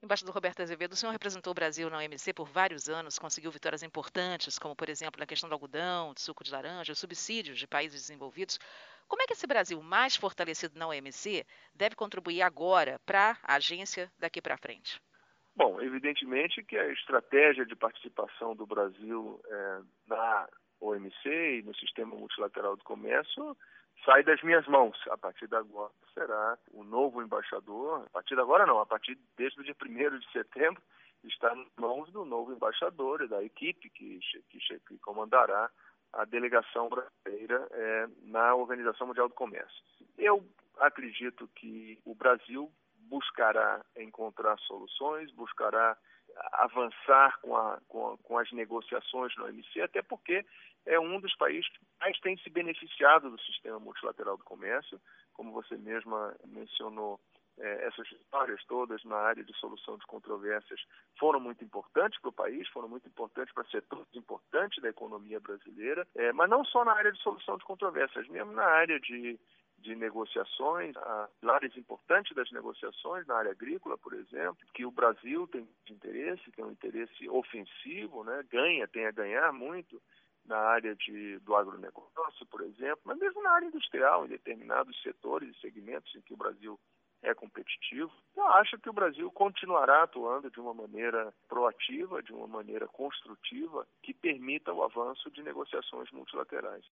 Embaixador Roberto Azevedo, o senhor representou o Brasil na OMC por vários anos, conseguiu vitórias importantes, como, por exemplo, na questão do algodão, do suco de laranja, os subsídios de países desenvolvidos. Como é que esse Brasil mais fortalecido na OMC deve contribuir agora para a agência daqui para frente? Bom, evidentemente que a estratégia de participação do Brasil na OMC e no Sistema Multilateral de Comércio sai das minhas mãos. A partir de agora será o novo embaixador, a partir de agora não, a partir desde o dia 1º de setembro, está nas mãos do novo embaixador e da equipe que comandará a delegação brasileira na Organização Mundial do Comércio. Eu acredito que o Brasil buscará encontrar soluções, buscará avançar com as negociações no OMC, até porque é um dos países que mais tem se beneficiado do Sistema Multilateral do Comércio, como você mesma mencionou. Essas histórias todas na área de solução de controvérsias foram muito importantes para o país, foram muito importantes para setores importantes da economia brasileira, mas não só na área de solução de controvérsias, mesmo na área de negociações, áreas importantes das negociações, na área agrícola, por exemplo, que o Brasil tem um interesse ofensivo, né? Tem a ganhar muito na área do agronegócio, por exemplo, mas mesmo na área industrial, em determinados setores e segmentos em que o Brasil é competitivo. Eu acho que o Brasil continuará atuando de uma maneira proativa, de uma maneira construtiva, que permita o avanço de negociações multilaterais.